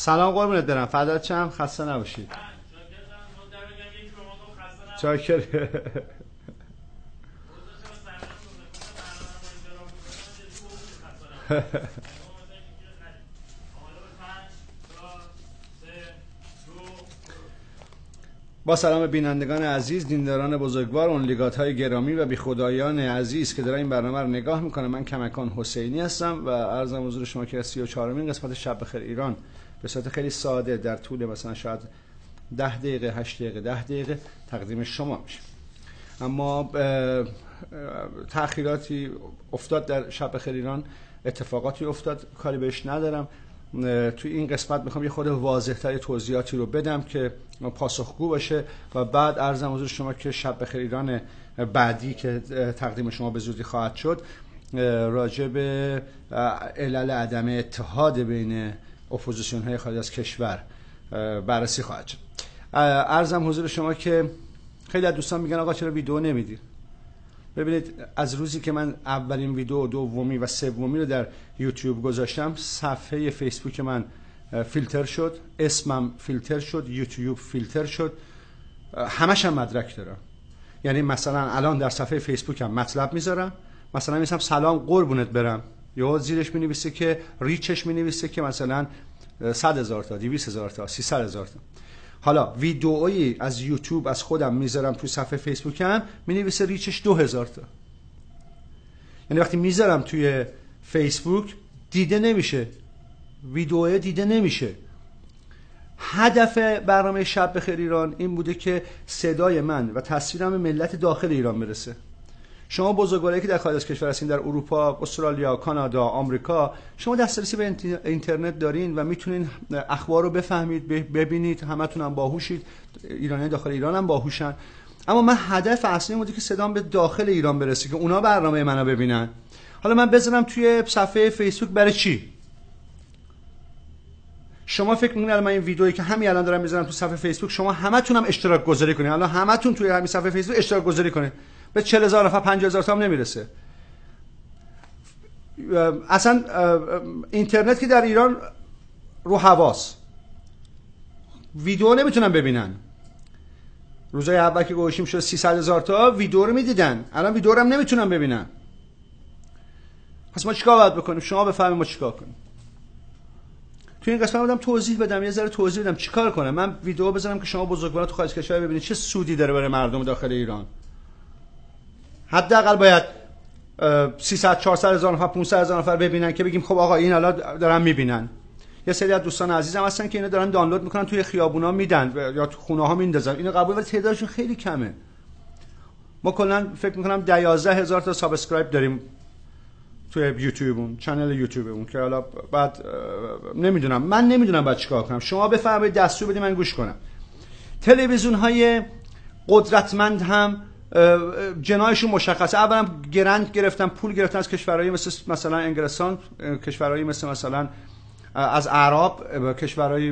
سلام قربونت برم، فدات شم، خسته نباشید. چاکر. با سلام بینندگان عزیز، دینداران بزرگوار، اونلیگات-های گرامی و بیخدایان عزیز که دارن این برنامه رو نگاه میکنه. من کمکان حسینی هستم و عرضم حضور شما که 34مین قسمت شب بخیر ایران به صورت خیلی ساده در طول مثلا شاید 10 دقیقه 8 دقیقه 10 دقیقه تقدیم شما میشه. اما تأخیراتی افتاد در شب بخیر ایران، اتفاقاتی افتاد، کاری بهش ندارم. توی این قسمت میخوام یه خود واضح‌تر توضیحاتی رو بدم که پاسخگو باشه و بعد عرضم حضور شما که شب بخیر ایران بعدی که تقدیم شما به زودی خواهد شد راجع به علل عدم اتحاد بین اپوزیسیون‌های خارج از کشور بررسی خواهد شد. عرضم حضور شما که خیلی از دوستان میگن آقا چرا ویدیو نمیدی؟ ببینید، از روزی که من اولین ویدیو، دومی و سومی رو در یوتیوب گذاشتم، صفحه فیسبوک من فیلتر شد، اسمم فیلتر شد، یوتیوب فیلتر شد، همش هم مدرک دارم. یعنی مثلا الان در صفحه فیسبوکم مطلب میذارم، مثلا میگم سلام قربونت برم، یا زیرش مینویسه که ریچش مینویسه که مثلا 100,000 تا، 200,000 تا، 300,000 تا. حالا ویدئویی از یوتیوب از خودم میذارم تو صفحه فیسبوکم، مینویسه ریچش 2,000 تا. یعنی وقتی میذارم توی فیسبوک دیده نمیشه، ویدئو دیده نمیشه. هدف برنامه شب بخیر ایران این بوده که صدای من و تصویرم به ملت داخل ایران برسه. شما بزرگوارایی که در خارج از کشور هستین، در اروپا، استرالیا، کانادا، آمریکا، شما دسترسی به اینترنت دارین و میتونین اخبار رو بفهمید، ببینید. همتون هم باهوشید، ایرانی داخل ایران هم باهوشن. اما من هدف اصلی بوده که صدام به داخل ایران برسه، که اونا برنامه منو ببینن. حالا من بذارم توی صفحه فیسبوک برای چی؟ شما فکر می‌کنید من این ویدئویی که همین الان دارم میذارم تو صفحه فیسبوک، شما همتون هم اشتراک گذاری کنید. الان همتون توی همین صفحه فیسبوک اشتراک گذاری کنید، به 40,000 نفر 50,000 تا هم نمیرسه. اصلا اینترنت که در ایران رو حواس، ویدیو نمیتونن ببینن. روزای اول که گوشیم شد 300,000 تا ویدیو رو میدیدن، الان ویدیو رو هم نمیتونن ببینن. پس ما چیکار باید بکنیم؟ شما بفهمید ما چیکار کنیم. تو این قسمت بودم توضیح بدم، یه ذره توضیح بدم چیکار کنم. من ویدیو بذارم که شما بزرگواران تو خارج کشور ببینید چه سودی داره برای مردم داخل ایران. حداقل باید 300 400,000 نفر 500,000 نفر ببینن که بگیم خب آقا این الان دارن میبینن. یه سری از دوستان عزیزم هستن که اینا دارن دانلود میکنن، توی خیابونا میدن یا تو خونه ها میندازن. اینو قبول، ولی تعدادشون خیلی کمه. ما کلا فکر میکنم 11,000 تا سابسکرایب داریم توی یوتیوبمون، کانال یوتیوبمون، که حالا بعد من نمیدونم بعد چیکار کنم. شما بفرمایید دستور بدید من گوش کنم. تلویزیون های قدرتمند هم جنایشون مشخصه. اولا گرند گرفتن، پول گرفتن از کشورهایی مثلا انگلستان، کشورهایی مثلا از اعراب، کشورهایی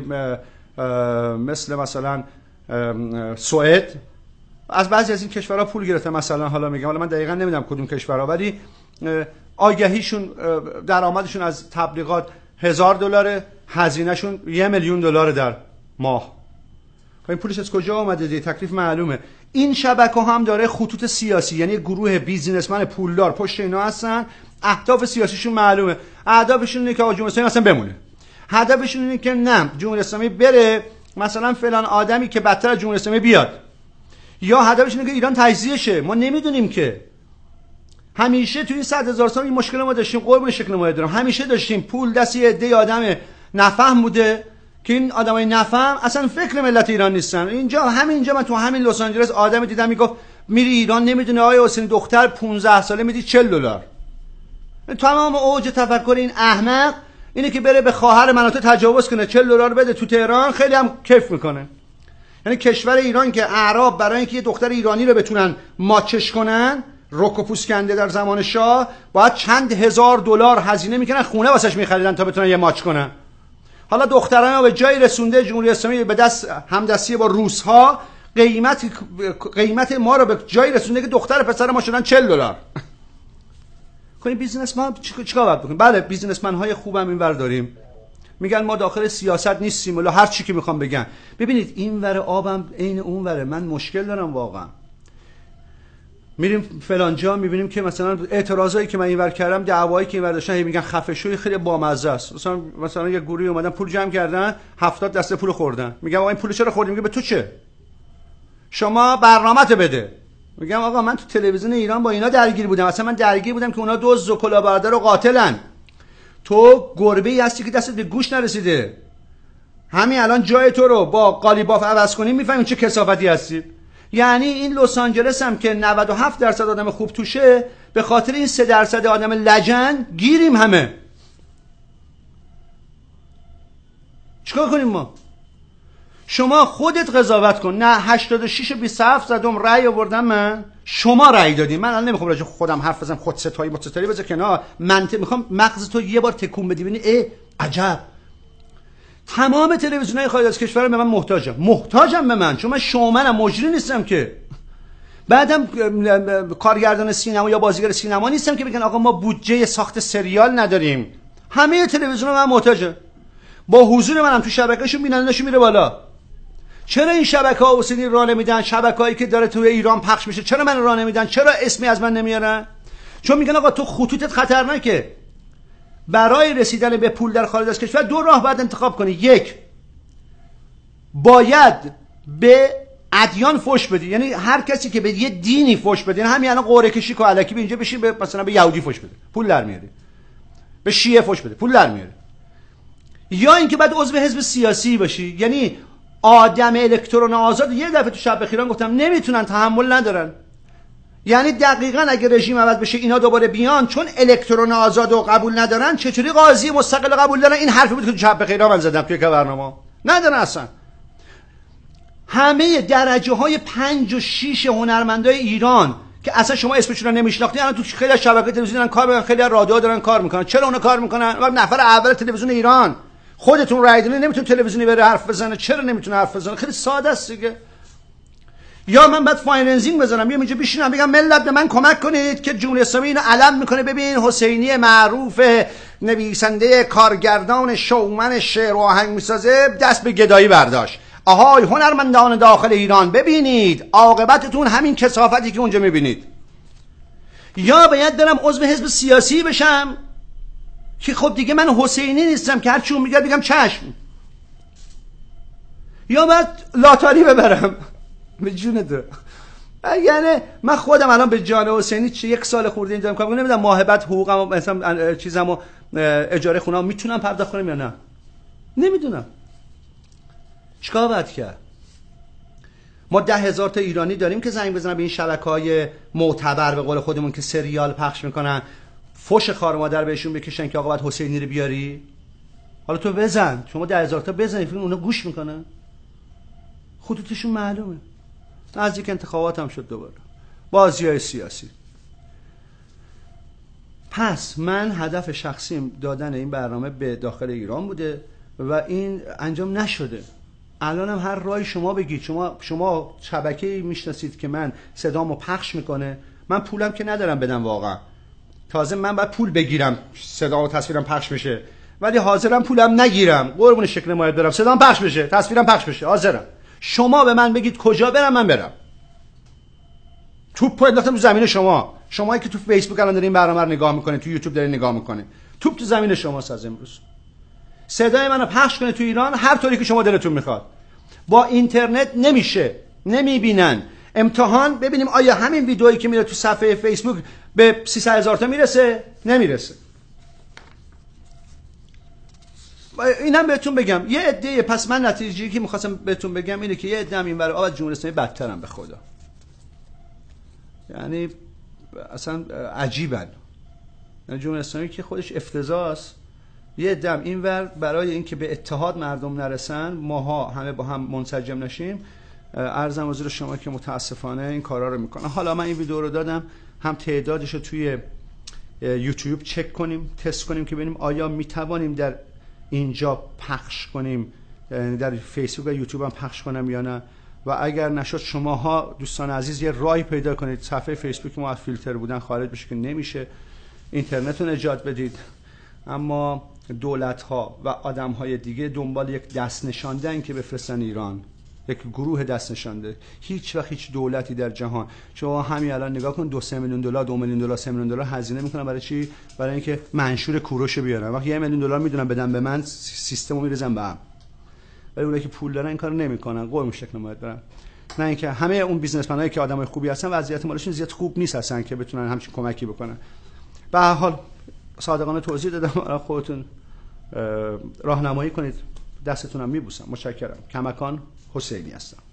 مثل مثلا سوئد، از بعضی از این کشورها پول گرفتن. مثلا حالا میگم، حالا من دقیقاً نمیدونم کدوم کشورها، ولی آگهیشون، درآمدشون از تبلیغات $1,000، هزینهشون $1,000,000 در ماه. این پولش از کجا اومده؟ دیگه تکلیف معلومه. این شبکه هم داره خطوط سیاسی، یعنی گروه بیزینسمن پولدار پشت اینا هستن. اهداف سیاسیشون معلومه. اهدافشون اینه که جمهوری اسلامی اصلا بمونه. هدفشون اینه که نه، جمهوری اسلامی بره، مثلا فلان آدمی که بدتر از جمهوری اسلامی بیاد. یا هدفشون اینه که ایران تجزیه شه. ما نمیدونیم که. همیشه توی این 100,000 سال این مشکل ما داشتیم، قربون شکل ما دارم. همیشه داشتیم پول دست یه عده آدم نفهم بوده که این آدمای نفهم اصلا فکر ملت ایران نیستن. همینجا من تو همین لس آنجلس آدمی دیدم میگفت میری ایران نمیدونه آیا حسین دختر 15 ساله میدی $40. تمام اوج تفکر این احمق اینه که بره به خواهر مناطق تجاوز کنه، $40 بده تو تهران، خیلی هم کیف میکنه. یعنی کشور ایران که اعراب برای اینکه یه دختر ایرانی رو بتونن ماچش کنن، رک و پوست کنده در زمان شاه، باید چند $1,000 هزینه میکنن، خونه واسش میخریدن تا بتونن یه ماچ کنن. حالا دختران به جای رسونده جمهوری اسلامی به دست همدستی با روس‌ها، قیمت ما رو به جای رسونده که دختر پسر ما شدن $40. کنیم بیزینسمن چیکار باید بکنیم؟ بله، بیزینسمن های خوبم اینور داریم، میگن ما داخل سیاست نیستیم ولی هر چی که میخوام بگن. ببینید این ور آبم عین اون وره. من مشکل دارم واقعا. میریم فلان جا میبینیم که مثلا اعتراضایی که من اینور کردم، دعوایی که اینور داشتن، میگن خفه شوی، خیلی بامزه است. مثلا یه گروهی اومدن پول جمع کردن، 70 دسته پول خوردن. میگم آقا این پول چرا خوردی؟ میگه به تو چه؟ شما برنامه‌ت بده. میگم آقا من تو تلویزیون ایران با اینا درگیر بودم، اصلا من درگیر بودم که اونا دزد و کلاهبردار و قاتلن. تو گربه‌ای هستی که دستت به گوش نرسیده. همین الان جای تو رو با قالیباف عوض کنیم میفهمیم چه کثافتی هستی. یعنی این لس آنجلس هم که 97% آدم خوب توشه، به خاطر این 3% آدم لجن گیریم همه. چیکار کنیم ما؟ شما خودت قضاوت کن. نه 86 و 27 زدم رأی آوردم من، شما رأی دادین. من الان نمیخوام راجع خودم حرف بزنم، خود ستایی متستاری بذار کنار. منطق میخوام مغز تو یه بار تکون بدی ببینی عجب. تمام تلویزیون‌های خارج از کشور به من محتاجم به من، چون من شومنم، مجری نیستم که. بعدم کارگردان سینما یا بازیگر سینما نیستم که بگن آقا ما بودجه ساخت سریال نداریم. همه تلویزیون‌ها من محتاجم. با حضور منم تو شبکه‌شون بیننده‌شون میره بالا. چرا این شبکه‌ها حسینی راه نمیدن؟ شبکه‌هایی که داره توی ایران پخش میشه چرا من راه نمیدن؟ چرا اسمی از من نمیارن؟ چون میگن آقا تو خطوطت خطرناکه. برای رسیدن به پول در خارج از کشور 2 راه باید انتخاب کنی. 1 باید به ادیان فوش بدی، یعنی هر کسی که به یه دینی فوش بده، همین الان قرعه کشی که الکی به اینجا بشین به مثلا به یهودی فوش بده پول در میاری، به شیعه فوش بده پول در میاری. یا اینکه بعد عضو حزب سیاسی باشی. یعنی آدم الکترون آزاد یه دفعه تو شب بخیران گفتم نمیتونن، تحمل ندارن. یعنی دقیقاً اگه رژیم عوض بشه اینا دوباره بیان، چون الکترون آزاد و قبول ندارن، چطوری قاضی مستقل قبول دارن؟ این حرفی بود که تو شب بخیران من زدم توی برنامه. ندارن اصلا. همه درجه‌های 5 و 6 هنرمندای ایران که اصلا شما اسمشون رو نمیشناختی الان تو خیلی از شبکه‌های تلویزیون کار میکنن، خیلی از رادیو دارن کار میکنن. چرا اونا کار میکنن؟ وقت نفر اول تلویزیون ایران خودتون رای دادین، نمیتونه تلویزیونی بره حرف بزنه. چرا نمیتونه حرف بزنه؟ خیلی ساده است دیگه. یا من بعد فایننسینگ بزنم، بیام اینجا بشینم بگم ملت به من کمک کنید که جمهوری اسلامی اینو علم میکنه. ببین حسینی معروف نویسنده کارگردان شومن شعر و آهنگ میسازه دست به گدایی برداشت. آهای هنرمندان داخل ایران ببینید عاقبتتون همین کثافتی که اونجا میبینید. یا باید برم عضو حزب سیاسی بشم که خب دیگه من حسینی نیستم که هر چی اون میگه بگم چشم. یا بعد لاتاری ببرم به جون تو. یعنی من خودم الان به جان حسینی 1 سال خورده اینجا کار میکنم، نمیدونم ماه بعد حقوقم مثلا چیزامو اجاره خونه‌ام میتونم پرداخت کنم یا نه، نمیدونم. چیکار باید کرد؟ ما 10,000 تا ایرانی داریم که زنگ بزنن به این شبکه‌های معتبر به قول خودمون که سریال پخش میکنن، فوش خار مادر بهشون بکشن که آقا باید حسینی رو بیاری. حالا تو بزن، شما 10,000 تا بزنید، فکر اونا گوش میکنن؟ خطوطشون معلومه. نزدیک انتخابات هم شد دوباره بازی‌های سیاسی. پس من هدف شخصیم دادن این برنامه به داخل ایران بوده و این انجام نشده. الان هم هر رای شما بگید، شما شبکه‌ای میشناسید که من صدامو پخش میکنه، من پولم که ندارم بدم واقعا، تازه من باید پول بگیرم صدا و تصویرم پخش بشه، ولی حاضرم پولم نگیرم، قربون شکل مایت برم، صدام پخش بشه، تصویرم پخش بشه، حاضرم. شما به من بگید کجا برم من برم. توپ انداختم تو زمین شمایی که تو فیسبوک الان دارین برنامه رو نگاه میکنه، تو یوتیوب دارین نگاه میکنه، توپ تو زمین شماست. از امروز صدای منو پخش کنه تو ایران هر طوری که شما دلتون میخواد. با اینترنت نمیشه، نمیبینن. امتحان ببینیم آیا همین ویدئویی که میره تو صفحه فیسبوک به 300,000 تا میرسه؟ نمیرسه. اینم بهتون بگم یه عده، پس من نتیجه‌ای که می‌خواستم بهتون بگم اینه که یه عده هم اینور آباد جمهوری اسلامی بدترن به خدا. یعنی اصلا عجیبن. یعنی جمهوری اسلامی که خودش افتضاحه، یه عده هم اینور برای اینکه به اتحاد مردم نرسن، ماها همه با هم منسجم نشیم، عرضم حضور شما که متاسفانه این کارا رو میکنن. حالا من این ویدیو رو دادم هم تعدادش رو توی یوتیوب چک کنیم، تست کنیم که ببینیم آیا میتوانیم در اینجا پخش کنیم، در فیسبوک و یوتیوب هم پخش کنم یا نه. و اگر نشد شماها دوستان عزیز یه راهی پیدا کنید صفحه فیسبوک ما از فیلتر بودن خارج بشه که نمیشه، اینترنت رو نجات بدید. اما دولت‌ها و آدم‌های دیگه دنبال یک دست نشاندن که بفرستن ایران، یک گروه دست نشانده. هیچ وقت هیچ دولتی در جهان، شما همین الان نگاه کن 2-3 میلیون دلار، 2 میلیون دلار، 3 میلیون دلار هزینه میکنن برای چی؟ برای اینکه منشور کوروش بیارن. وقتی 1 میلیون دلار میدونن بدن به من، سیستمو میریزن به هم. ولی اونایی که پول دارن این کارو نمیکنن، قرم شکل نمایت دارن. نه اینکه همه اون بیزنسمنایی که آدمای خوبی هستن وضعیت مالشون زیاد خوب نیست هستن که بتونن همچین کمکی بکنن. به هر حال صادقانه توضیح دادم، خودتون راهنمایی کنید. دستتونم میبوسم. متشکرم. کمکان حسینی هستم.